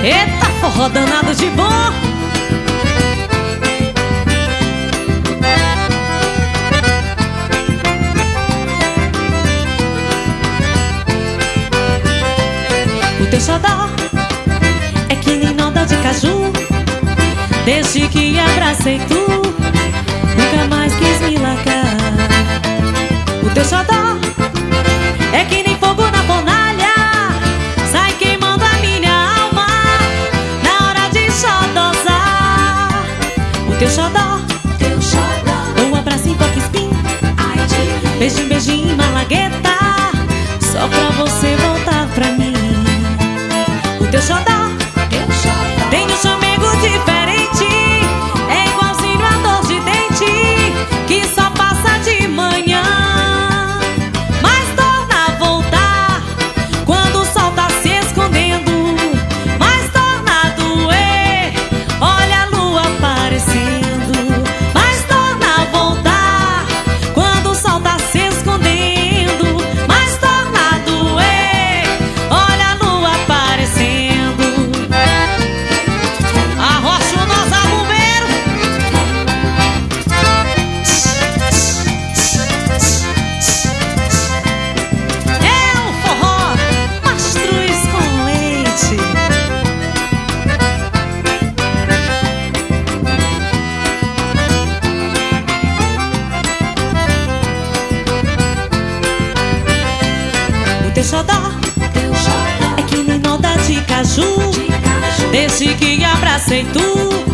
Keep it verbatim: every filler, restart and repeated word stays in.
Eita, forró danado de bom. O teu xodó é que nem nota de caju. Desde que abracei tu, nunca mais quis me largar. O teu xodó é que nem fogo na fornalha, sai queimando a minha alma na hora de xodosar. O teu xodó, Teu xodó, um abraço em toque espinho, ai de beijinho, beijinho, malagueta, só pra você voltar pra mim. O teu xodó teu xodó, tem um chamego diferente, é igualzinho a dor de dente que só passa de manhã, mas torna a voltar quando o sol tá se escondendo, mas torna a doer, olha a lua aparecendo, mas torna a voltar quando o sol tá se escondendo, mas torna a doer, olha a lua aparecendo. Arrocha o nosso bombeiro. É o forró Mastruz com leite. O teu xodó teu xodó, é que nem nota de caju. de caju. Desde que abracei tu,